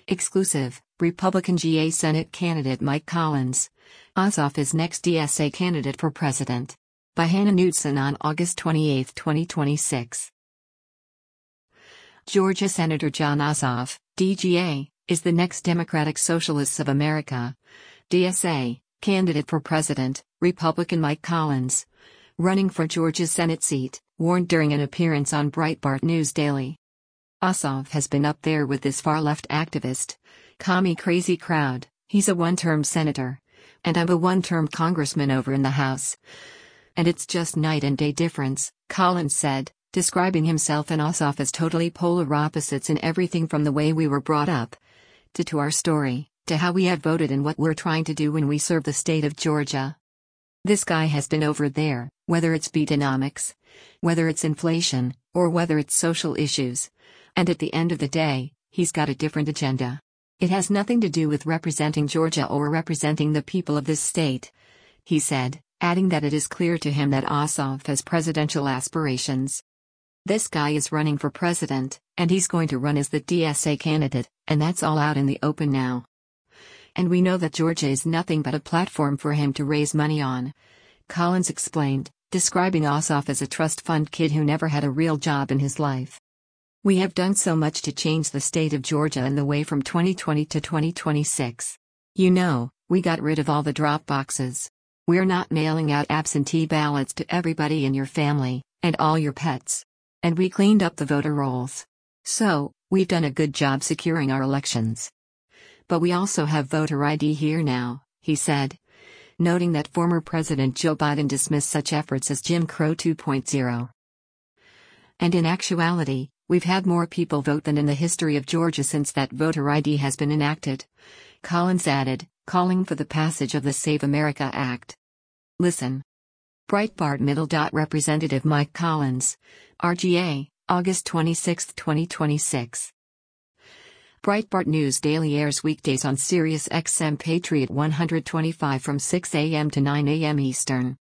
Exclusive, Republican GA Senate candidate Mike Collins. Ossoff is next DSA candidate for president. By Hannah Knudsen on August 28, 2026. Georgia Senator Jon Ossoff, DGA, is the next Democratic Socialists of America, DSA, candidate for president, Republican Mike Collins, running for Georgia's Senate seat, warned during an appearance on Breitbart News Daily. Ossoff has been up there with this far-left activist, commie crazy crowd. He's a one-term senator. And I'm a one-term congressman over in the House. And it's just night and day difference, Collins said, describing himself and Ossoff as totally polar opposites in everything from the way we were brought up, to our story, to how we have voted and what we're trying to do when we serve the state of Georgia. This guy has been over there, whether it's Bidenomics, whether it's inflation, or whether it's social issues. And at the end of the day, he's got a different agenda. It has nothing to do with representing Georgia or representing the people of this state, he said, adding that it is clear to him that Ossoff has presidential aspirations. This guy is running for president, and he's going to run as the DSA candidate, and that's all out in the open now. And we know that Georgia is nothing but a platform for him to raise money on, Collins explained, describing Ossoff as a trust fund kid who never had a real job in his life. We have done so much to change the state of Georgia in the way from 2020 to 2026. You know, we got rid of all the drop boxes. We're not mailing out absentee ballots to everybody in your family, and all your pets. And we cleaned up the voter rolls. So, we've done a good job securing our elections. But we also have voter ID here now, he said, noting that former President Joe Biden dismissed such efforts as Jim Crow 2.0. And in actuality, we've had more people vote than in the history of Georgia since that voter ID has been enacted, Collins added, calling for the passage of the Save America Act. Listen. Breitbart Middle. Representative Mike Collins, RGA, August 26, 2026. Breitbart News Daily airs weekdays on Sirius XM Patriot 125 from 6 a.m. to 9 a.m. Eastern.